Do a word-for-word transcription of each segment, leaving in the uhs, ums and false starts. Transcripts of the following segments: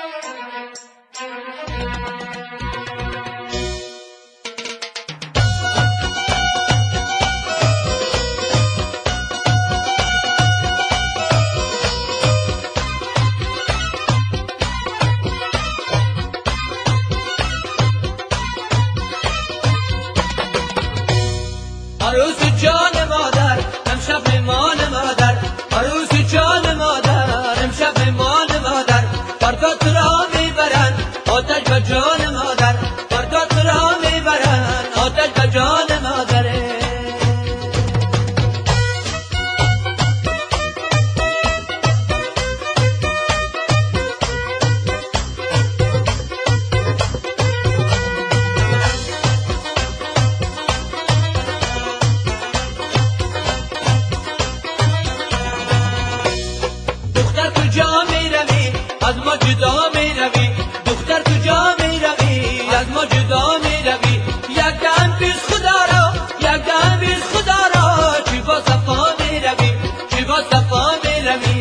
عروس جان مادر امشب مهمان مادر، عروس جان مادر امشب مهمان مادر، فردا تو را میبرن آتش به جان مادر، فردا تو را میبرن آتش به جان مادره. از ما جدا می روی دختر، کجا می روی از ما جدا می روی، یک دم پیش خدا را یک دم پیش خدا را، چی با صفا می روی چی با صفا می روی.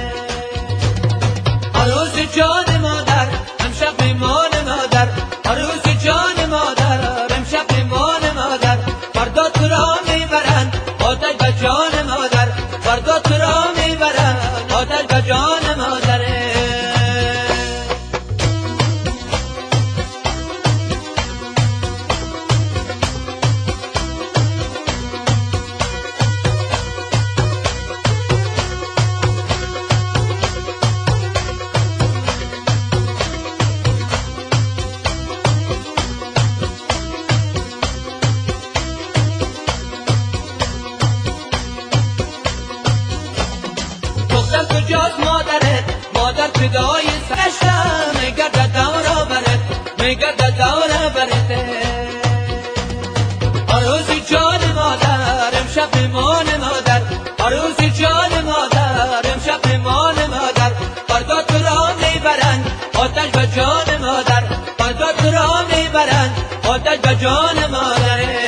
عروس جان مادر امشب مهمان مادر، عروس جان مادر امشب مهمان مادر، فردا تو را می برن آتش به جان مادر، فردا تو را می برن آتش به جان مادره. دختر کجاست مادرت؟ مادر فدای سرشم، میگرد دور برت میگرد دور برت. عروس جان مادر امشب مهمان مادر، عروس جان مادر امشب مهمان مادر، فردا تو را میبرن آتش به جان مادر، فردا تو را میبرن آتش به جان مادر.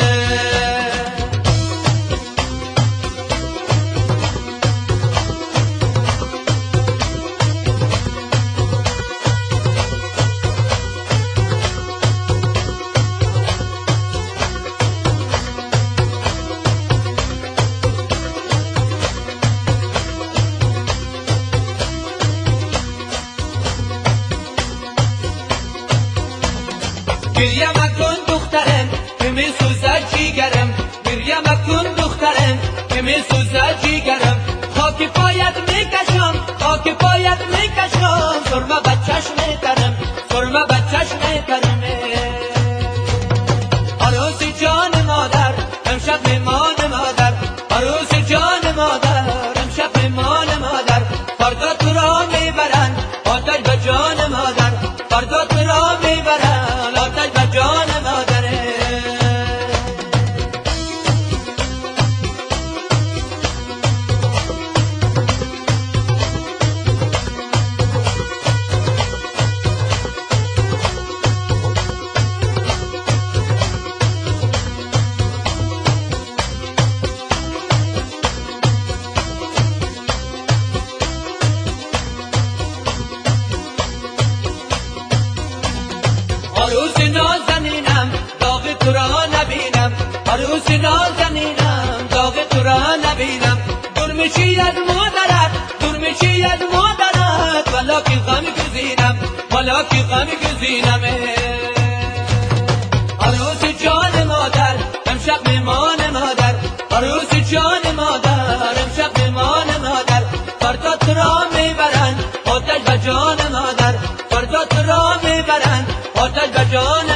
گریه مکن دخترم که می سوزد جیگرم، گریه مکن دخترم که می سوزد جیگرم، خاک پایت میکشم خاک پایت میکشم، سرمه بچش میترم سرمه بچش میترم. عروس جان مادر امشب مهمان مادر، عروس جان مادر امشب مهمان مادر، فردا تو را میبرن آتش به جان مادر، فردا تو را میبرن آتش به جان مادره. عروس نازنینم داغ تو را نبینم، عروس نازنینم داغ تو را نبینم، دور میشی از مادرت دور میشی از مادرت، والا که غم گزینم والا که غم گزینم. عروس جان مادر امشب مهمان مادر، عروس جان مادر امشب مهمان مادر، فردا تو را میبرن آتش به جان مادر، فردا تو را میبرن آتش به جان